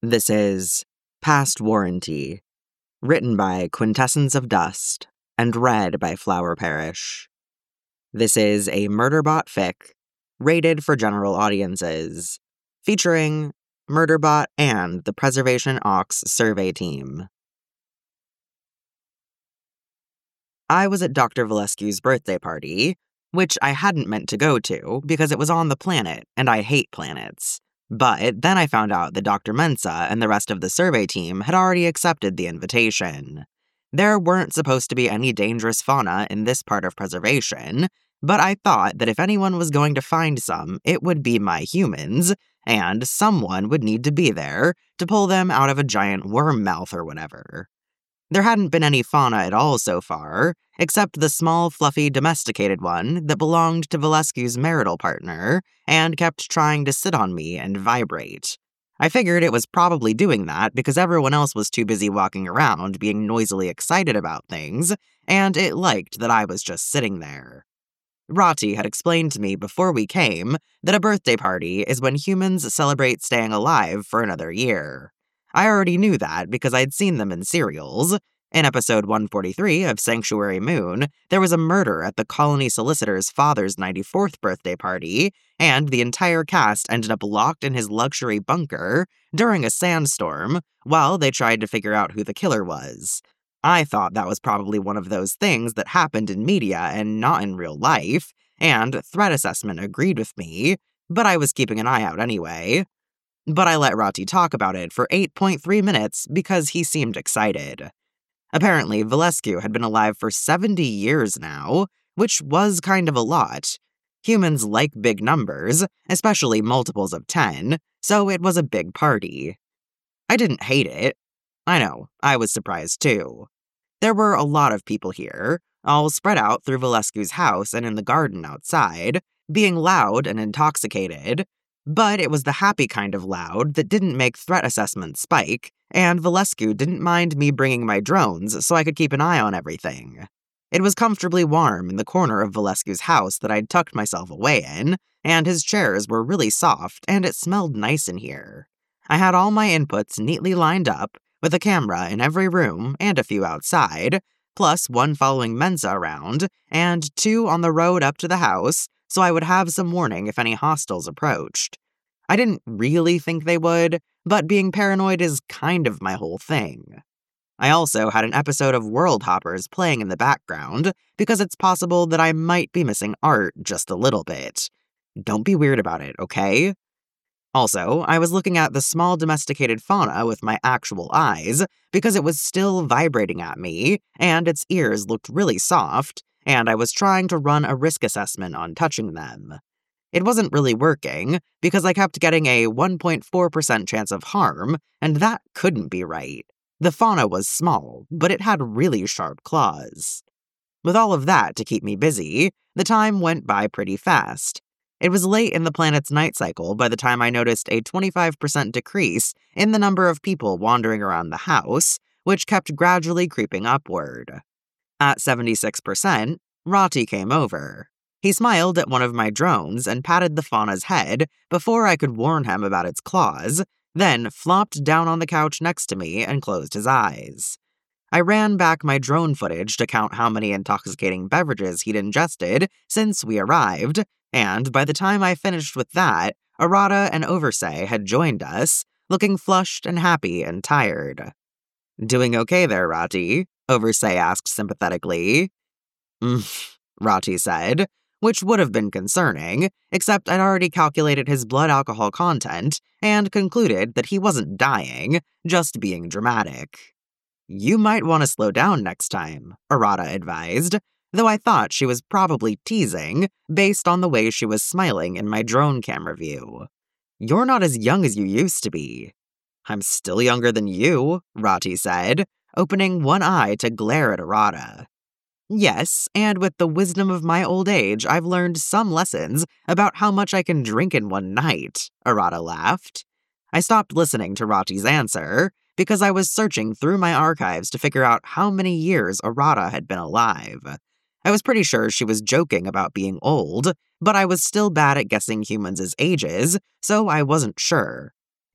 This is Past Warranty, written by Quintessence of Dust and read by Flower Parish. This is a Murderbot fic, rated for general audiences, featuring Murderbot and the Preservation Aux survey team. I was at Dr. Valescu's birthday party, which I hadn't meant to go to because it was on the planet, and I hate planets. But then I found out that Dr. Mensa and the rest of the survey team had already accepted the invitation. There weren't supposed to be any dangerous fauna in this part of preservation, but I thought that if anyone was going to find some, it would be my humans, and someone would need to be there to pull them out of a giant worm mouth or whatever. There hadn't been any fauna at all so far, except the small, fluffy, domesticated one that belonged to Valescu's marital partner and kept trying to sit on me and vibrate. I figured it was probably doing that because everyone else was too busy walking around being noisily excited about things, and it liked that I was just sitting there. Rati had explained to me before we came that a birthday party is when humans celebrate staying alive for another year. I already knew that because I'd seen them in serials. In episode 143 of Sanctuary Moon, there was a murder at the colony solicitor's father's 94th birthday party, and the entire cast ended up locked in his luxury bunker during a sandstorm while they tried to figure out who the killer was. I thought that was probably one of those things that happened in media and not in real life, and threat assessment agreed with me, but I was keeping an eye out anyway. But I let Rati talk about it for 8.3 minutes because he seemed excited. Apparently, Valescu had been alive for 70 years now, which was kind of a lot. Humans like big numbers, especially multiples of 10, so it was a big party. I didn't hate it. I know, I was surprised too. There were a lot of people here, all spread out through Valescu's house and in the garden outside, being loud and intoxicated. But it was the happy kind of loud that didn't make threat assessment spike, and Valescu didn't mind me bringing my drones so I could keep an eye on everything. It was comfortably warm in the corner of Valescu's house that I'd tucked myself away in, and his chairs were really soft, and it smelled nice in here. I had all my inputs neatly lined up, with a camera in every room and a few outside, plus one following Mensa around, and 2 on the road up to the house, so I would have some warning if any hostiles approached. I didn't really think they would, but being paranoid is kind of my whole thing. I also had an episode of World Hoppers playing in the background, because it's possible that I might be missing art just a little bit. Don't be weird about it, okay? Also, I was looking at the small domesticated fauna with my actual eyes, because it was still vibrating at me, and its ears looked really soft, and I was trying to run a risk assessment on touching them. It wasn't really working, because I kept getting a 1.4% chance of harm, and that couldn't be right. The fauna was small, but it had really sharp claws. With all of that to keep me busy, the time went by pretty fast. It was late in the planet's night cycle by the time I noticed a 25% decrease in the number of people wandering around the house, which kept gradually creeping upward. At 76%, Rati came over. He smiled at one of my drones and patted the fauna's head before I could warn him about its claws, then flopped down on the couch next to me and closed his eyes. I ran back my drone footage to count how many intoxicating beverages he'd ingested since we arrived, and by the time I finished with that, Arata and Oversay had joined us, looking flushed and happy and tired. "Doing okay there, Rati?" Oversay asked sympathetically. Rati said, which would have been concerning, except I'd already calculated his blood alcohol content and concluded that he wasn't dying, just being dramatic. "You might want to slow down next time," Arata advised, though I thought she was probably teasing based on the way she was smiling in my drone camera view. "You're not as young as you used to be." "I'm still younger than you," Rati said, opening one eye to glare at Arata. "Yes, and with the wisdom of my old age, I've learned some lessons about how much I can drink in one night," Arata laughed. I stopped listening to Rati's answer, because I was searching through my archives to figure out how many years Arata had been alive. I was pretty sure she was joking about being old, but I was still bad at guessing humans' ages, so I wasn't sure.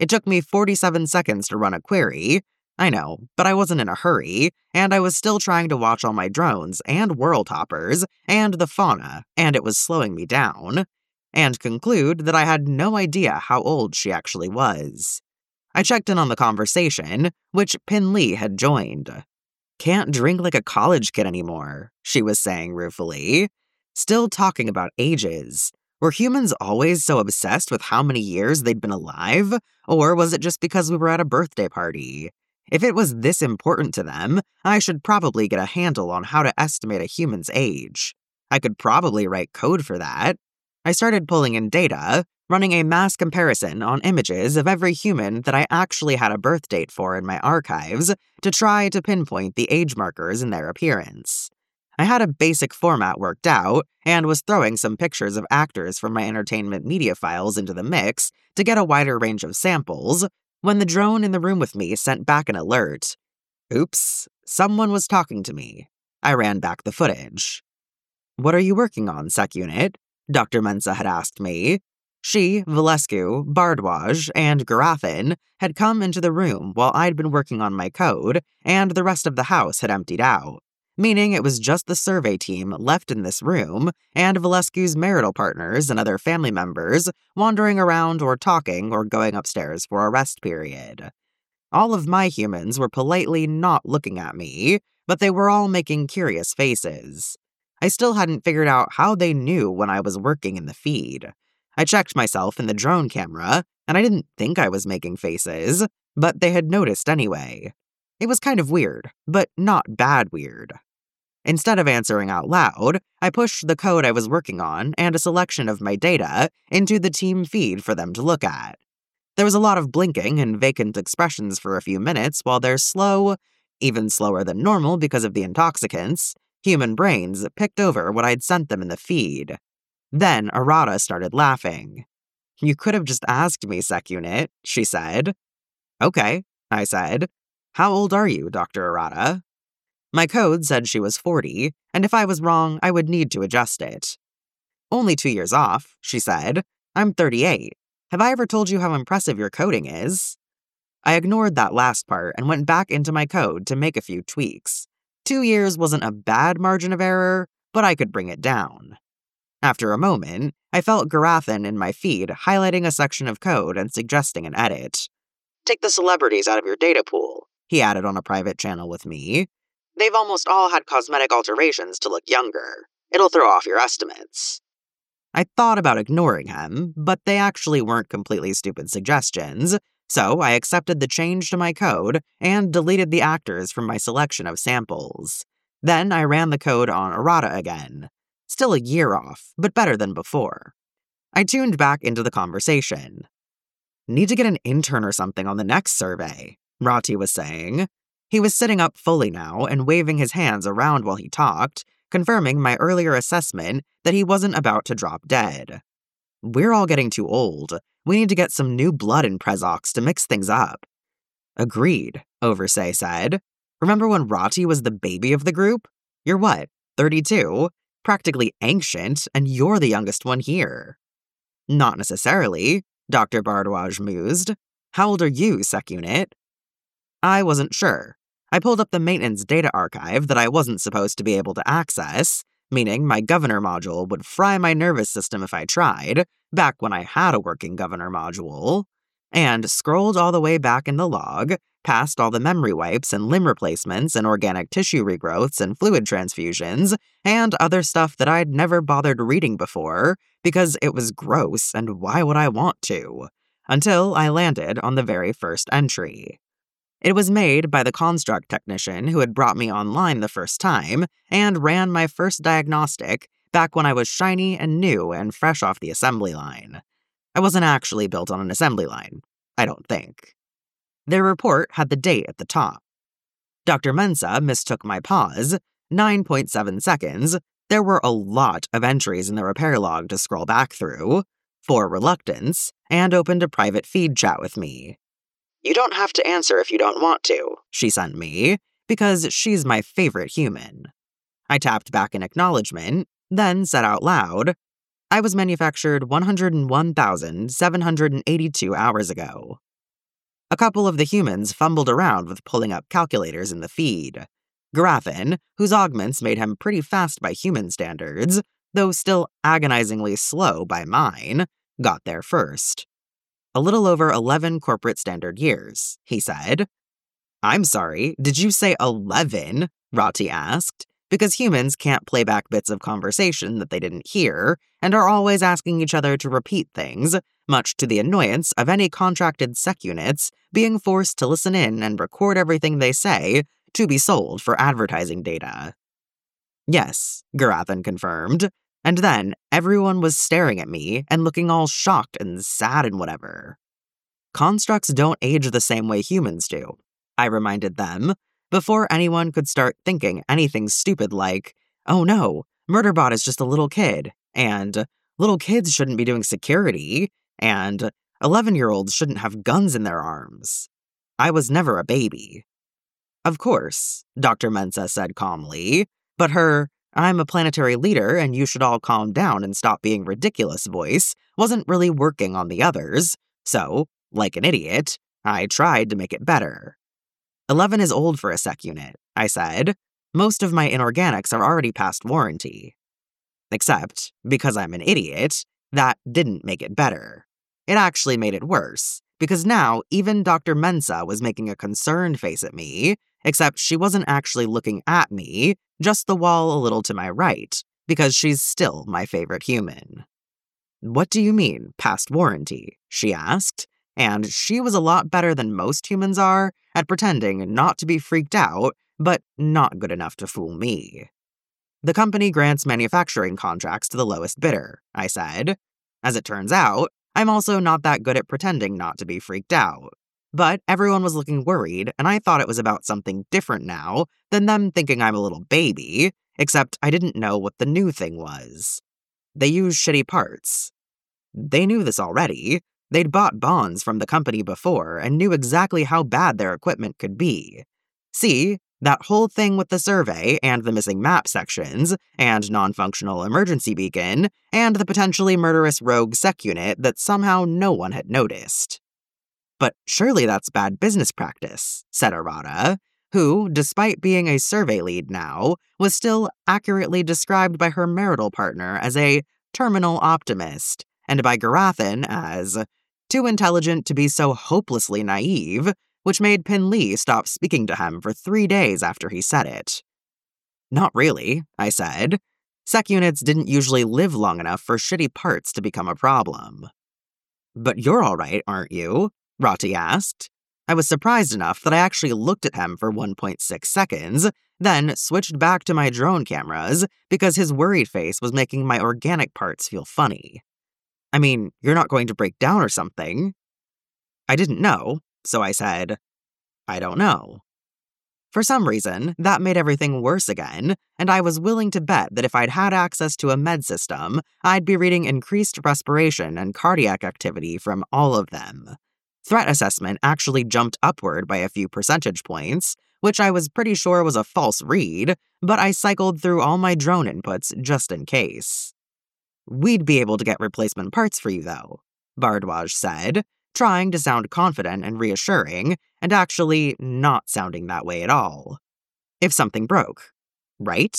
It took me 47 seconds to run a query. I know, but I wasn't in a hurry, and I was still trying to watch all my drones and world hoppers and the fauna, and it was slowing me down. And conclude that I had no idea how old she actually was. I checked in on the conversation, which Pin Lee had joined. "Can't drink like a college kid anymore," she was saying ruefully. Still talking about ages. Were humans always so obsessed with how many years they'd been alive? Or was it just because we were at a birthday party? If it was this important to them, I should probably get a handle on how to estimate a human's age. I could probably write code for that. I started pulling in data, running a mass comparison on images of every human that I actually had a birth date for in my archives to try to pinpoint the age markers in their appearance. I had a basic format worked out and was throwing some pictures of actors from my entertainment media files into the mix to get a wider range of samples when the drone in the room with me sent back an alert. Oops, someone was talking to me. I ran back the footage. "What are you working on, Sec Unit?" Dr. Mensah had asked me. She, Valescu, Bardwaj, and Garathan had come into the room while I'd been working on my code, and the rest of the house had emptied out, meaning it was just the survey team left in this room and Valescu's marital partners and other family members wandering around or talking or going upstairs for a rest period. All of my humans were politely not looking at me, but they were all making curious faces. I still hadn't figured out how they knew when I was working in the feed. I checked myself in the drone camera, and I didn't think I was making faces, but they had noticed anyway. It was kind of weird, but not bad weird. Instead of answering out loud, I pushed the code I was working on and a selection of my data into the team feed for them to look at. There was a lot of blinking and vacant expressions for a few minutes while their slow, even slower than normal because of the intoxicants, human brains picked over what I'd sent them in the feed. Then Arata started laughing. "You could have just asked me, Sec Unit," she said. "Okay," I said. "How old are you, Dr. Arata?" My code said she was 40, and if I was wrong, I would need to adjust it. "Only 2 years off," she said. "I'm 38. Have I ever told you how impressive your coding is?" I ignored that last part and went back into my code to make a few tweaks. 2 years wasn't a bad margin of error, but I could bring it down. After a moment, I felt Garathan in my feed highlighting a section of code and suggesting an edit. "Take the celebrities out of your data pool," he added on a private channel with me. "They've almost all had cosmetic alterations to look younger. It'll throw off your estimates." I thought about ignoring him, but they actually weren't completely stupid suggestions, so I accepted the change to my code and deleted the actors from my selection of samples. Then I ran the code on Arata again. Still a year off, but better than before. I tuned back into the conversation. "Need to get an intern or something on the next survey," Rati was saying. He was sitting up fully now and waving his hands around while he talked, confirming my earlier assessment that he wasn't about to drop dead. "We're all getting too old. We need to get some new blood in Prezox to mix things up." "Agreed," Oversay said. "Remember when Rati was the baby of the group? You're what, 32? Practically ancient, and you're the youngest one here." "Not necessarily," Dr. Bardwaj mused. "How old are you, Sec Unit?" I wasn't sure. I pulled up the maintenance data archive that I wasn't supposed to be able to access, meaning my governor module would fry my nervous system if I tried, back when I had a working governor module, and scrolled all the way back in the log, past all the memory wipes and limb replacements and organic tissue regrowths and fluid transfusions, and other stuff that I'd never bothered reading before, because it was gross and why would I want to? Until I landed on the very first entry. It was made by the construct technician who had brought me online the first time and ran my first diagnostic back when I was shiny and new and fresh off the assembly line. I wasn't actually built on an assembly line, I don't think. Their report had the date at the top. Dr. Mensah mistook my pause, 9.7 seconds. There were a lot of entries in the repair log to scroll back through, for reluctance, and opened a private feed chat with me. "You don't have to answer if you don't want to," she sent me, because she's my favorite human. I tapped back in acknowledgement, then said out loud, "I was manufactured 101,782 hours ago." A couple of the humans fumbled around with pulling up calculators in the feed. Garathan, whose augments made him pretty fast by human standards, though still agonizingly slow by mine, got there first. A little over 11 corporate standard years, he said. I'm sorry, did you say 11? Rati asked, because humans can't play back bits of conversation that they didn't hear and are always asking each other to repeat things, much to the annoyance of any contracted sec units being forced to listen in and record everything they say to be sold for advertising data. Yes, Garathan confirmed, and then everyone was staring at me and looking all shocked and sad and whatever. Constructs don't age the same way humans do, I reminded them, before anyone could start thinking anything stupid like, oh no, Murderbot is just a little kid, and little kids shouldn't be doing security, and 11-year-olds shouldn't have guns in their arms. I was never a baby. Of course, Dr. Mensah said calmly, but her, I'm a planetary leader and you should all calm down and stop being ridiculous voice wasn't really working on the others, so, like an idiot, I tried to make it better. 11 is old for a sec unit, I said. Most of my inorganics are already past warranty. Except, because I'm an idiot, that didn't make it better. It actually made it worse, because now even Dr. Mensah was making a concerned face at me, except she wasn't actually looking at me, just the wall a little to my right, because she's still my favorite human. What do you mean, past warranty? She asked, and she was a lot better than most humans are at pretending not to be freaked out, but not good enough to fool me. The company grants manufacturing contracts to the lowest bidder, I said. As it turns out, I'm also not that good at pretending not to be freaked out. But everyone was looking worried, and I thought it was about something different now than them thinking I'm a little baby, except I didn't know what the new thing was. They use shitty parts. They knew this already. They'd bought bonds from the company before and knew exactly how bad their equipment could be. See, that whole thing with the survey and the missing map sections, and non-functional emergency beacon, and the potentially murderous rogue sec unit that somehow no one had noticed. But surely that's bad business practice, said Arata, who, despite being a survey lead now, was still accurately described by her marital partner as a terminal optimist, and by Garathan as too intelligent to be so hopelessly naive, which made Pin Lee stop speaking to him for 3 days after he said it. Not really, I said. Sec units didn't usually live long enough for shitty parts to become a problem. But you're all right, aren't you? Rati asked. I was surprised enough that I actually looked at him for 1.6 seconds, then switched back to my drone cameras because his worried face was making my organic parts feel funny. I mean, you're not going to break down or something. I didn't know, so I said, I don't know. For some reason, that made everything worse again, and I was willing to bet that if I'd had access to a med system, I'd be reading increased respiration and cardiac activity from all of them. Threat assessment actually jumped upward by a few percentage points, which I was pretty sure was a false read, but I cycled through all my drone inputs just in case. We'd be able to get replacement parts for you, though, Bardwaj said, trying to sound confident and reassuring, and actually not sounding that way at all. If something broke, right?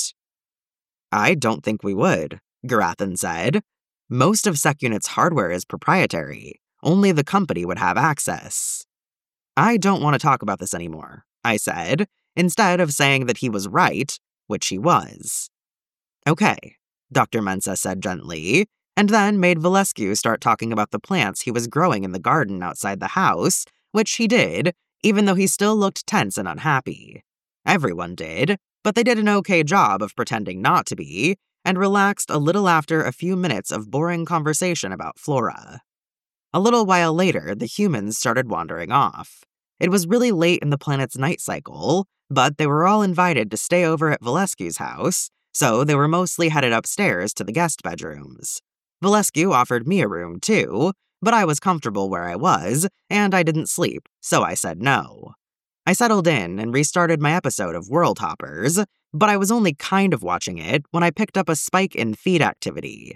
I don't think we would, Garathan said. Most of SecUnit's hardware is proprietary. Only the company would have access. I don't want to talk about this anymore, I said, instead of saying that he was right, which he was. Okay, Dr. Mensah said gently, and then made Valescu start talking about the plants he was growing in the garden outside the house, which he did, even though he still looked tense and unhappy. Everyone did, but they did an okay job of pretending not to be, and relaxed a little after a few minutes of boring conversation about flora. A little while later, the humans started wandering off. It was really late in the planet's night cycle, but they were all invited to stay over at Valescu's house, so they were mostly headed upstairs to the guest bedrooms. Valescu offered me a room too, but I was comfortable where I was, and I didn't sleep, so I said no. I settled in and restarted my episode of World Hoppers, but I was only kind of watching it when I picked up a spike in feed activity.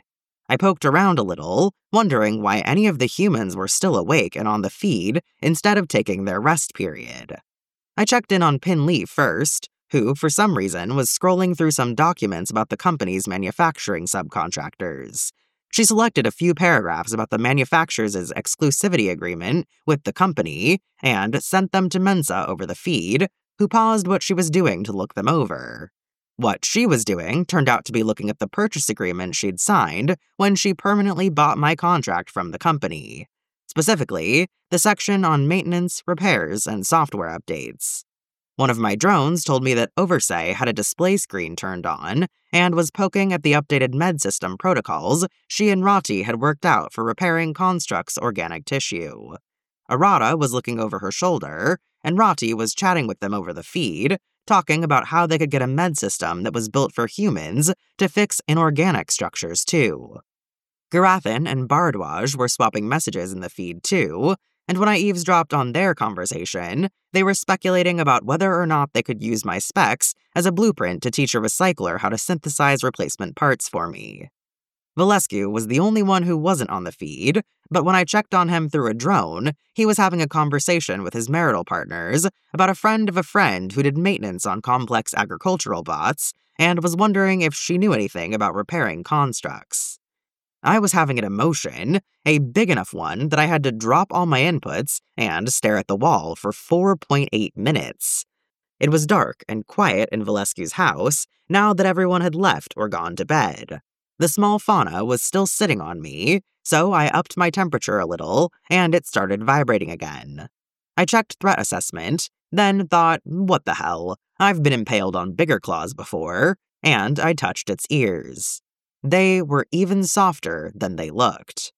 I poked around a little, wondering why any of the humans were still awake and on the feed instead of taking their rest period. I checked in on Pin Lee first, who, for some reason, was scrolling through some documents about the company's manufacturing subcontractors. She selected a few paragraphs about the manufacturer's exclusivity agreement with the company and sent them to Mensa over the feed, who paused what she was doing to look them over. What she was doing turned out to be looking at the purchase agreement she'd signed when she permanently bought my contract from the company. Specifically, the section on maintenance, repairs, and software updates. One of my drones told me that Oversay had a display screen turned on and was poking at the updated med system protocols she and Rati had worked out for repairing Construct's organic tissue. Arata was looking over her shoulder, and Rati was chatting with them over the feed, talking about how they could get a med system that was built for humans to fix inorganic structures too. Garathan and Bardwaj were swapping messages in the feed too, and when I eavesdropped on their conversation, they were speculating about whether or not they could use my specs as a blueprint to teach a recycler how to synthesize replacement parts for me. Valescu was the only one who wasn't on the feed, but when I checked on him through a drone, he was having a conversation with his marital partners about a friend of a friend who did maintenance on complex agricultural bots and was wondering if she knew anything about repairing constructs. I was having an emotion, a big enough one that I had to drop all my inputs and stare at the wall for 4.8 minutes. It was dark and quiet in Valescu's house now that everyone had left or gone to bed. The small fauna was still sitting on me, so I upped my temperature a little and it started vibrating again. I checked threat assessment, then thought, what the hell, I've been impaled on bigger claws before, and I touched its ears. They were even softer than they looked.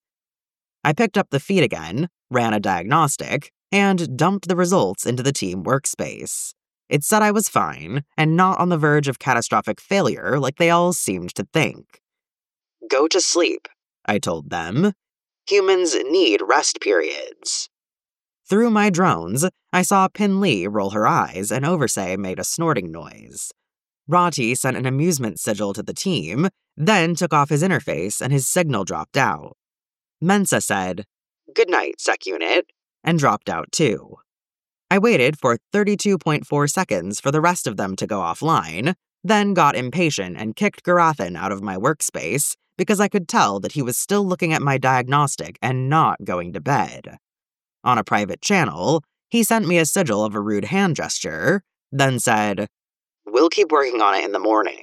I picked up the feed again, ran a diagnostic, and dumped the results into the team workspace. It said I was fine, and not on the verge of catastrophic failure like they all seemed to think. Go to sleep, I told them. Humans need rest periods. Through my drones, I saw Pin Lee roll her eyes and Oversay made a snorting noise. Rati sent an amusement sigil to the team, then took off his interface and his signal dropped out. Mensa said, "Good night, Sec Unit," and dropped out too. I waited for 32.4 seconds for the rest of them to go offline, then got impatient and kicked Garathan out of my workspace because I could tell that he was still looking at my diagnostic and not going to bed. On a private channel, he sent me a sigil of a rude hand gesture, then said, "We'll keep working on it in the morning."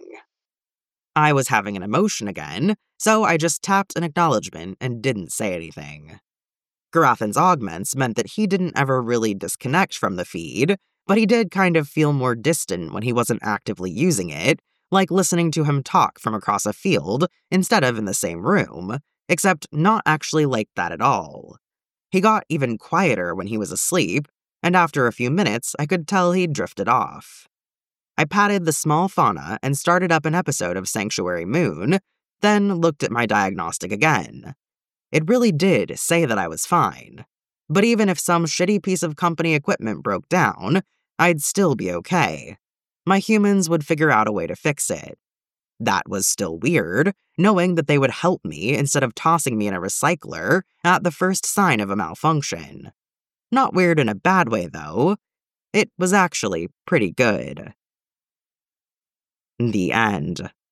I was having an emotion again, so I just tapped an acknowledgement and didn't say anything. Garathan's augments meant that he didn't ever really disconnect from the feed, but he did kind of feel more distant when he wasn't actively using it, like listening to him talk from across a field instead of in the same room, except not actually like that at all. He got even quieter when he was asleep, and after a few minutes I could tell he'd drifted off. I patted the small fauna and started up an episode of Sanctuary Moon, then looked at my diagnostic again. It really did say that I was fine. But even if some shitty piece of company equipment broke down, I'd still be okay. My humans would figure out a way to fix it. That was still weird, knowing that they would help me instead of tossing me in a recycler at the first sign of a malfunction. Not weird in a bad way, though. It was actually pretty good. The end.